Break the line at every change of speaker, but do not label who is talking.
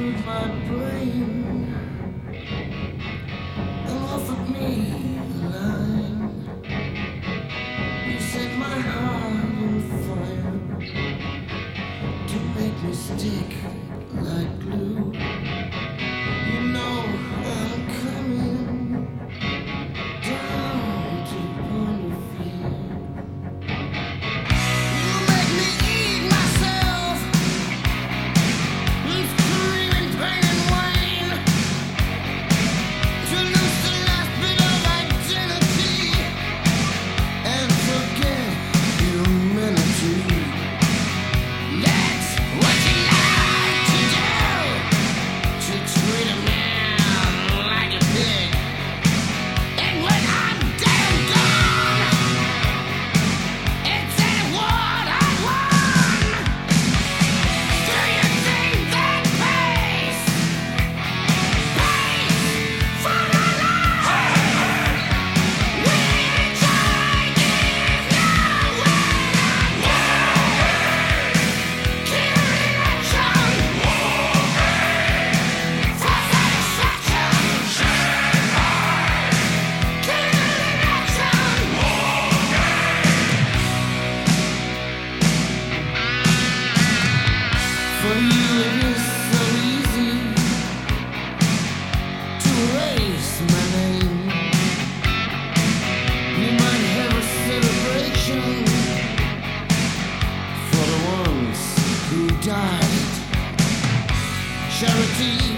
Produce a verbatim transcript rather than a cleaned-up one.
screwed my brain and offered me a line. You set my heart on fire to make me stick like glue. You know I'm coming down to the point of fear. You make me eat myself, screaming pain and whine, to lose the last bit of identity and forget humanity. That's what you like to do, to treat a man like a pig. And when I'm dead and gone, it's ain't what I want. Do you think that pays? Pays for my life? We try give now when I'm dead. Kill election for satisfaction. Kill election. For you it is so easy to erase my name. You might have a celebration for the ones who died. Charity